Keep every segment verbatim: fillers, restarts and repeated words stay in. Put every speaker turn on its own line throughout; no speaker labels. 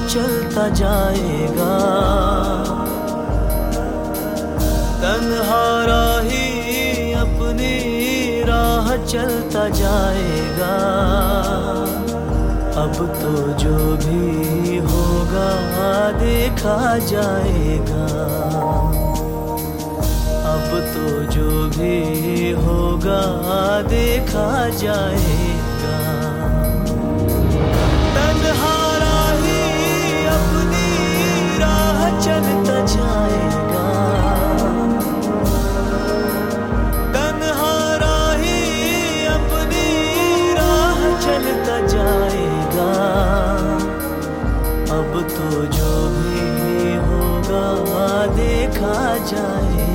चलता जाएगा। तन्हा राही अपनी राह चलता जाएगा। अब तो जो भी होगा देखा जाएगा। अब तो जो भी होगा देखा जाएगा। तन्हा राही अपनी राह चलता जाएगा। तन्हा राही अपनी राह चलता जाएगा। अब तो जो भी होगा देखा जाएगा।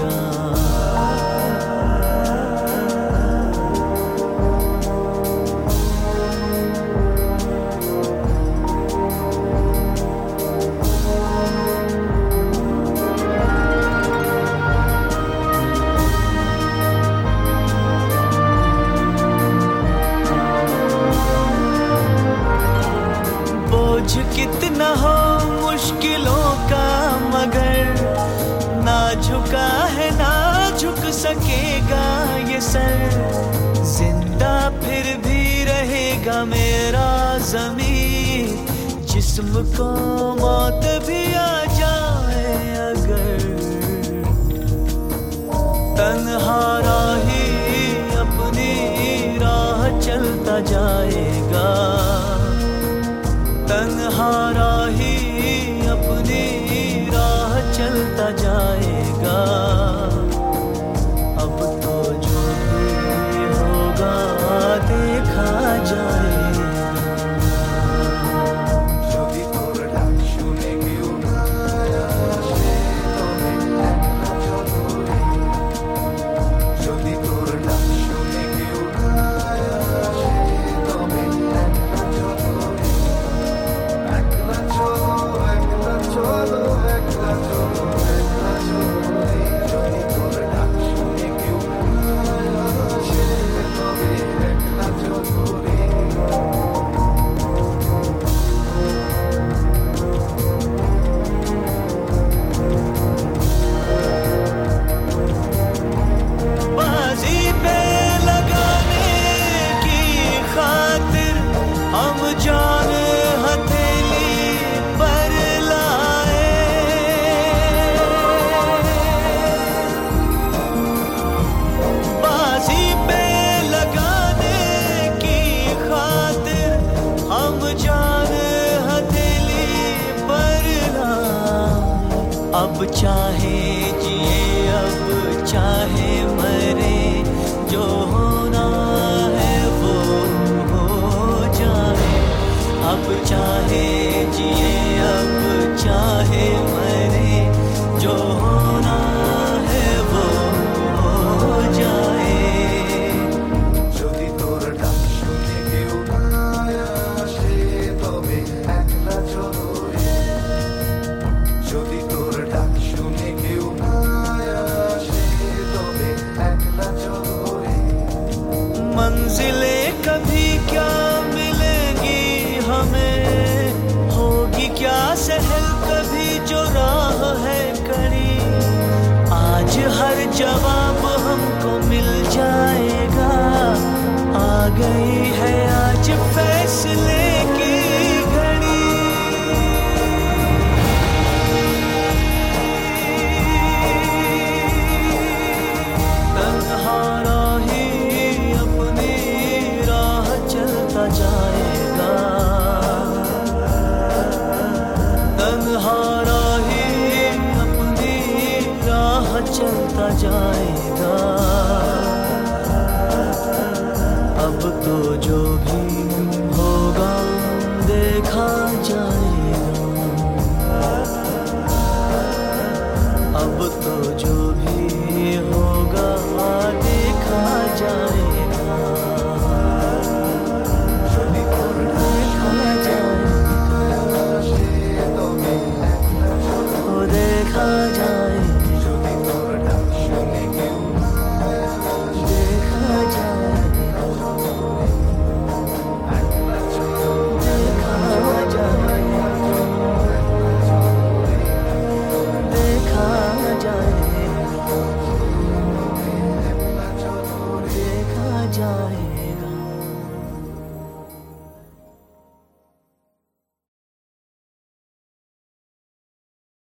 बोझ कितना हो मुश्किलों का मगर ना झुका है ना झुक सकेगा ये सर। जिंदा फिर भी रहेगा मेरा ज़मीर। जिस्म को मौत भी आ जाए अगर। तन्हा राही अपनी राह चलता जाएगा। तन्हा राही अपनी राह चलता जाएगा। अब तो जो भी होगा देखा जाएगा।
যদি তোর ডাক শুনে কেউ না আসে তবে একলা চলো রে। যদি তোর ডাক শুনে কেউ না আসে তবে একলা চলো রে। একলা চলো একলা চলো একলা চলো একলা চলো রে। যদি তোর ডাক শুনে কেউ না আসে তবে একলা চলো রে।
बाजी पे लगाने की खातिर हम जान हथेली पर लाए। बाजी पे लगाने की खातिर हम जान हथेली पर लाए। अब चाहे जिए अब चाहे मरे जो होना है वो हो जाए। अब चाहे